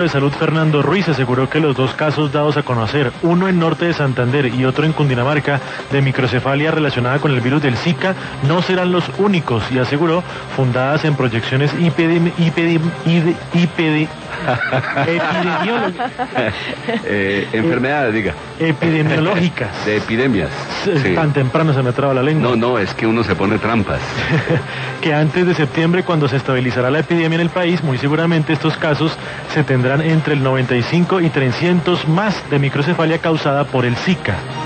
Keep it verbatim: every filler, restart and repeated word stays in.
de Salud Fernando Ruiz aseguró que los dos casos dados a conocer, uno en norte de Santander y otro en Cundinamarca, de microcefalia relacionada con el virus del Zika, no serán los únicos, y aseguró, fundadas en proyecciones epidemi epidemi epidemi epidemiológicas. eh, enfermedades, diga. Epidemiológicas. De epidemias. Sí. Tan temprano se me traba la lengua. No, no, es que uno se pone trampas. Que antes de septiembre, cuando se estabilizará la epidemia en el país, muy seguramente estos casos se tendrán entre el noventa y cinco y trescientos más de microcefalia causada por el Zika.